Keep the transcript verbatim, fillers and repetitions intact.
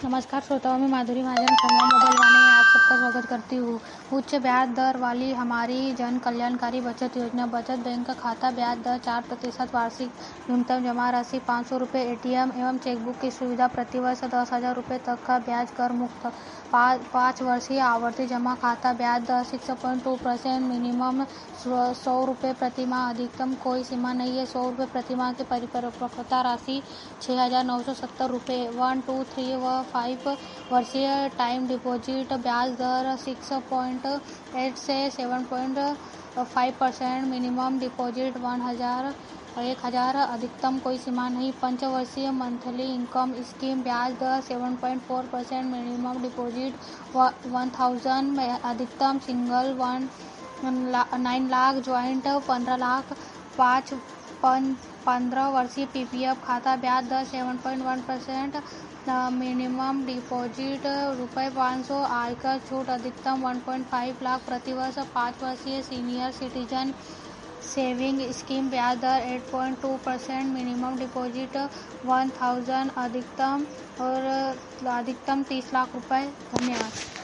नमस्कार श्रोताओं, मैं माधुरी महाजन खम्मा मोबाइल वाणी में आप सबका स्वागत करती हूँ। उच्च ब्याज दर वाली हमारी जन कल्याणकारी बचत योजना बचत बैंक खाता ब्याज दर चार प्रतिशत वार्षिक न्यूनतम जमा राशि पाँच सौ रुपये एटीएम एवं चेकबुक की सुविधा प्रतिवर्ष दस हजार रुपये तक का ब्याज कर मुक्त पाँच वर्षीय आवर्ती जमा खाता ब्याज दर six point two percent minimum सौ रुपये प्रतिमाह अधिकतम कोई सीमा नहीं है। सौ रुपये प्रतिमाह की परिपक्वता राशि छः हजार नौ सौ सत्तर रुपये वन टू थ्री व फाइव वर्षीय टाइम डिपॉजिट ब्याज दर सिक्स पॉइंट एट से seven point five percent minimum deposit one हजार एक हजार अधिकतम कोई सीमा नहीं। पंचवर्षीय मंथली इनकम स्कीम ब्याज दर seven point four percent minimum deposit one thousand अधिकतम single one nine lakh joint पंद्रह लाख पाँच पंद्रह वर्षीय पीपीएफ खाता ब्याज दर seven point one percent minimum deposit रुपये पाँच सौ आयकर छूट अधिकतम वन पॉइंट फाइव लाख प्रतिवर्ष। पाँच वर्षीय सीनियर सिटीजन सेविंग स्कीम ब्याज दर eight point two percent minimum deposit one thousand अधिकतम और अधिकतम तीस लाख रुपए। धन्यवाद।